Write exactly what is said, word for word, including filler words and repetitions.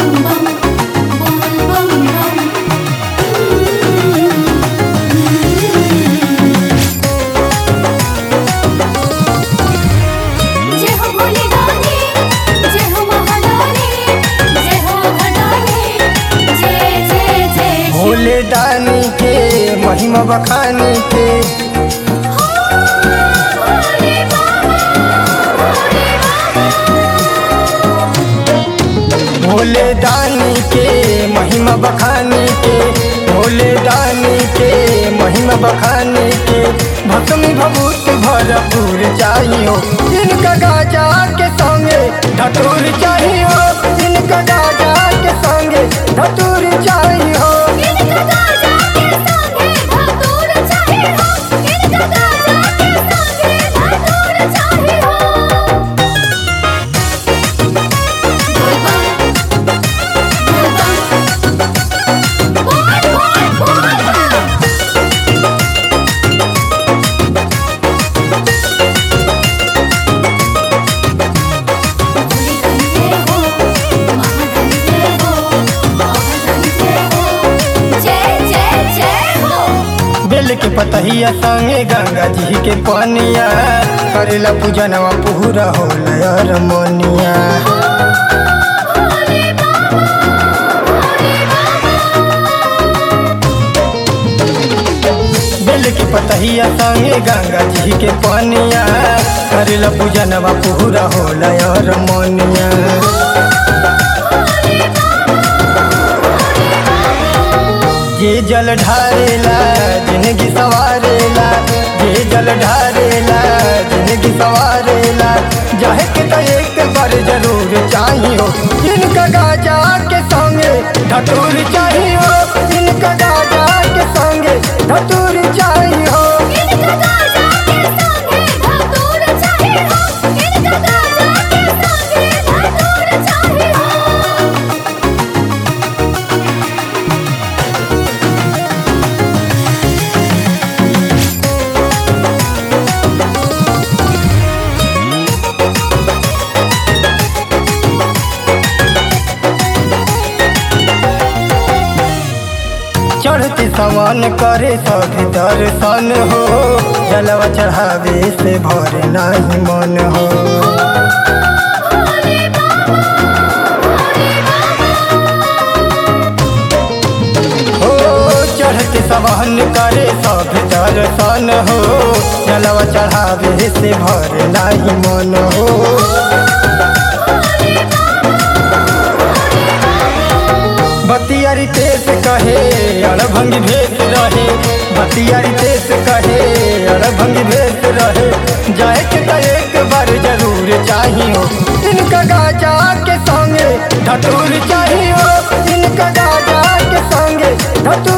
bum bum, bol bum bum. जय हो भोले दानी, जय हो महादानी, जय हो घटानी, जय जय जय शिव। भोले दानी के महिमा बखानी के भोले बाबा, भोले बाबा। भोले दानी के महिमा बखानी के भोले दानी के महिमा बखानी के भक्ति भभूत भरपूर चाहिए इनका गाजा के संगे धतूर चाहिए इनका गाजा के संगे धतूर चाहिए इनका गाजा के संगे धतूर चाहिए हो, इनका गाजा के संगे धतूर चाहिए हो। बोल बम, बोल बम, बोल बोल बोल बम। भोले दानी जय हो, महादानी जय हो, महादानी जय हो, जय जय जय हो। बेल के पतहिया संगे गंगा जी के पानिया करेला पूजनवा पूरा होला यार मोनिया भोले बाबा, भोले बाबा। बेल के पतहिया संगे गंगा जी के पानिया करेला पूजनवा पूरा होला यार मोनिया जे जल ढारेला जिंदगी सवारेला जे जल ढारेला जिंदगी सवारेला जाहे के तो एक बार जरूर चाहिए इनका गाजा के संगे धतूर चाहिए इनका गाजा के संगे धतूर चाहिए इनका गाजा के संगे धतूर चाहिए हो, इनका गाजा के संगे धतूर चाहिए हो। चढ़ते समान करे सब दर्शन हो जलवा चढ़ावे से भरे नहीं मन हो भोले बाबा, भोले बाबा। हो चढ़ते समान करे सब दर्शन हो जलवा चढ़ावे से भरे नहीं मन हो बतियारी तेज कहे अड़भंगी भेस रहे बतियारी तेज कहे अड़भंगी भेस रहे जाए के तो एक बार जरूर चाहिए इनका गाजा के संगे धतूर चाहिए इनका गाजा के संगे धतूर